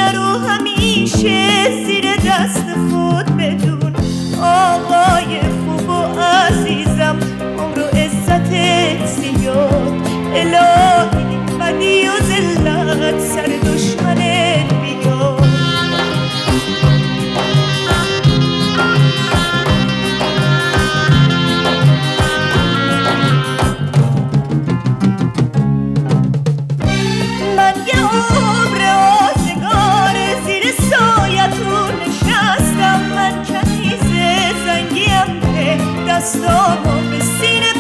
منو همیشه زیر دست خود بدون. آقای خوب و عزیزم، عمر و عزتت زیاد. الهی بدی و ذلت سر دشمنت بیاد. من یه عمر آزگار زیر سایتون نشستم. من کنیز زنگیم که دستامو به سینه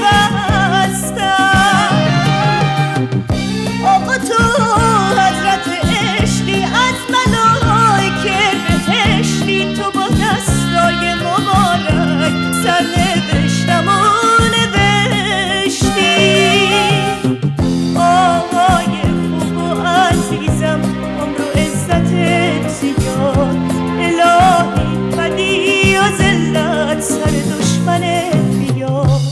بستم. آقا تو حضرت عشقی، از ملائکه بهشتی. تو با دستای مبارک سرنوشتم و نوشتی. آقای خوب و عزیزم، عمر و عزتت زیاد. الهی بدی و ذلت سر دشمنت بیاد.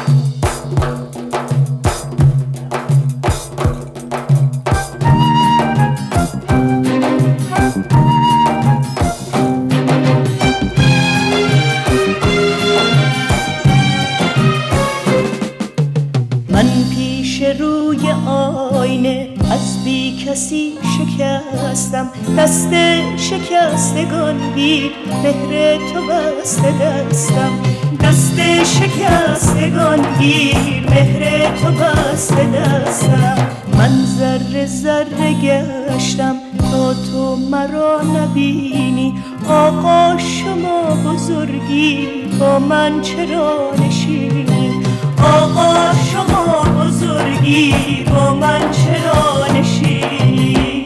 من پیش روی آینه از بی کسی شکستم. دست شکستگان گیر، مهر تو بسته دستم. دست شکستگان گیر، مهر تو بسته دستم. من ذره ذره گشتم تا تو مرا نبینی. آقا شما بزرگی، با من چرا نشینی؟ آقا شما بزرگی، با من چرا نشینی؟